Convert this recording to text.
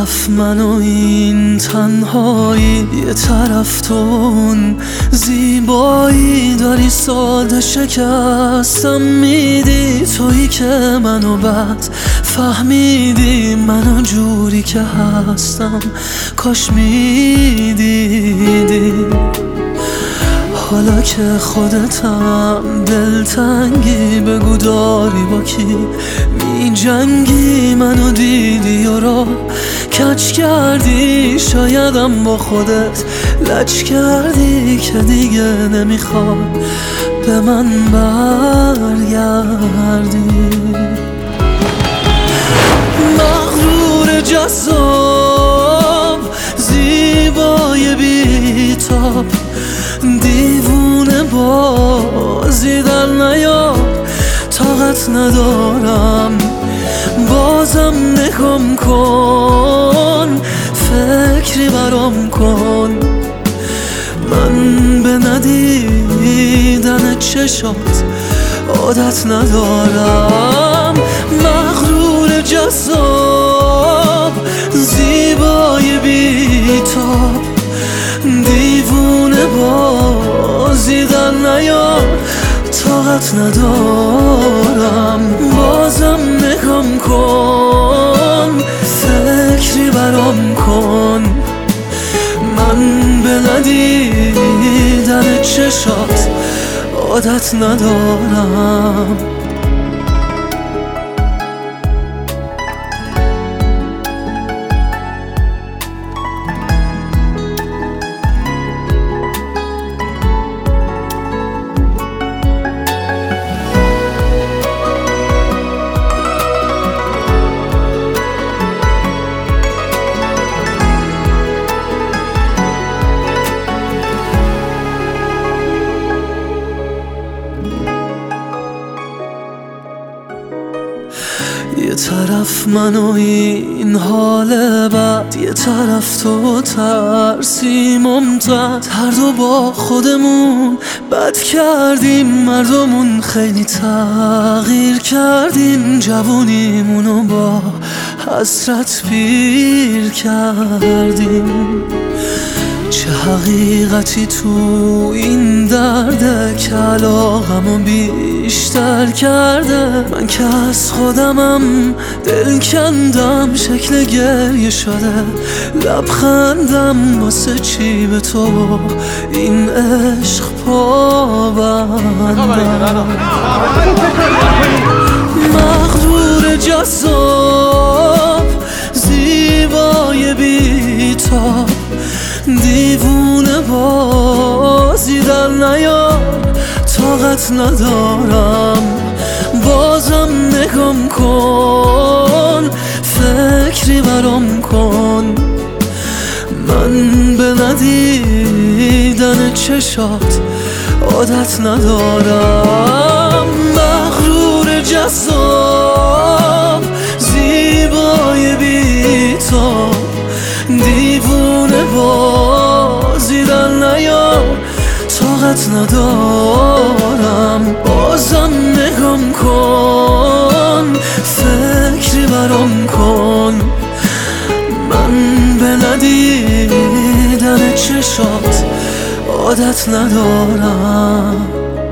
طرف من و این تنهایی، یه طرف تو اون زیبایی. داری ساده شکستم میدی، تویی که منو بد فهمیدی. منو جوری که هستم کاش میدیدی. حالا که خودتم دلتنگی، بگو داری با کی می جنگی. منو دیدی و را کج کردی، شایدم با خودت لج کردی که دیگه نمیخواد به من برگردی. مغرور جذاب زیبای بی‌تاب، دیوونه بازی در نیار. طاقت ندارم بازم نگام کن، فکری برام کن. من به ندیدن چشات عادت ندارم. مغرور جذاب زیبای بی‌تاب، دیوونه بازی در نیار. طاقت ندارم بازم نگام کن، فکری برام کن. من به ندیدن چشات عادت ندارم. یه طرف من و این حال بد، یه طرف تو ترسی ممتد. هر دو با خودمون بد کردیم، مردمون خیلی تغییر کردیم. جوونیمونو با حسرت پیر کردیم. چه حقیقتی تو این درده که علاقمو بیشتر کرده. من که از خودمم دل کندم، شکل گریه شده لبخندم. واسه چی به تو این عشق پابندم؟ مغرور جذاب زیبای بی‌تاب، دیوونه بازی در نیار. طاقت ندارم بازم نگام کن، فکری برام کن. من به ندیدن چشات عادت ندارم. مغرور جذاب زیبای بی‌تاب، دیوونه بازی در نیار. طاقت ندارم بازم نگام کن، فکری برام کن. من به ندیدن چشات عادت ندارم.